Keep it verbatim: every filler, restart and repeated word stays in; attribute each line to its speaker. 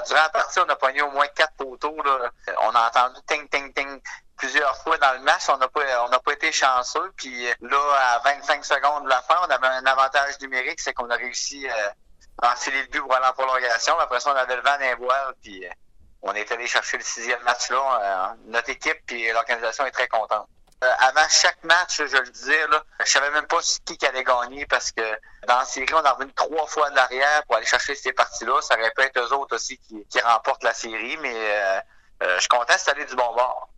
Speaker 1: durant la partie, on a pogné au moins quatre poteaux. Là. On a entendu ting, ting, ting plusieurs fois dans le match. On n'a pas, on n'a pas été chanceux. Puis là, à vingt-cinq secondes de la fin, on avait un avantage numérique, c'est qu'on a réussi euh, à enfiler le but pour aller en prolongation. Après ça, on avait le vent dans les voiles. Puis euh, on est allé chercher le sixième match là. Euh, notre équipe et l'organisation est très contente. Euh, avant chaque match, je le disais, là, je savais même pas qui qui allait gagner parce que dans la série, on est revenu trois fois de l'arrière pour aller chercher ces parties-là. Ça aurait pu être eux autres aussi qui, qui remportent la série, mais euh, euh, je suis content de aller du bon bord.